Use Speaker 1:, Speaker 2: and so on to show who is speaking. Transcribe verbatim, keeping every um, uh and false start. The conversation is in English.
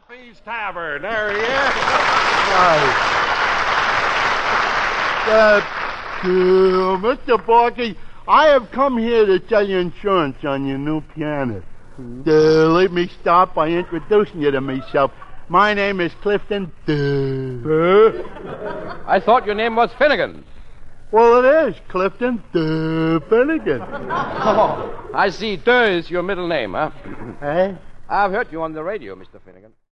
Speaker 1: Duffy's Tavern. There he is.
Speaker 2: Right. Uh, uh, Mister Borky, I have come here to sell you insurance on your new piano. Uh, let me start by introducing you to myself. My name is Clifton. Duh.
Speaker 3: I thought your name was Finnegan.
Speaker 2: Well, it is Clifton Duh Finnegan.
Speaker 3: Oh, I see. Duh is your middle name, huh?
Speaker 2: Eh?
Speaker 3: I've heard you on the radio, Mister Finnegan.